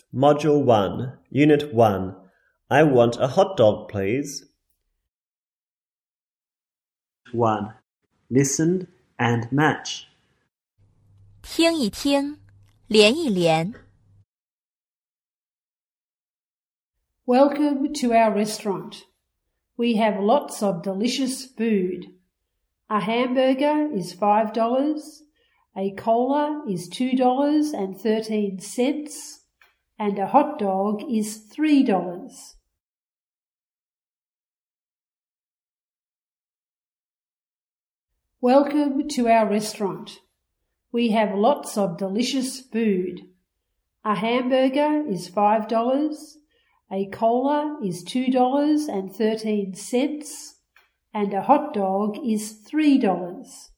Module 1, Unit 1. I want a hot dog, please. 1. Listen and match. 听一听，连一连。 Welcome to our restaurant. We have lots of delicious food. A hamburger is $5, a cola is $2.13, and a hot dog is $3. Welcome to our restaurant. We have lots of delicious food. A hamburger is $5, a cola is $2.13, and a hot dog is $3.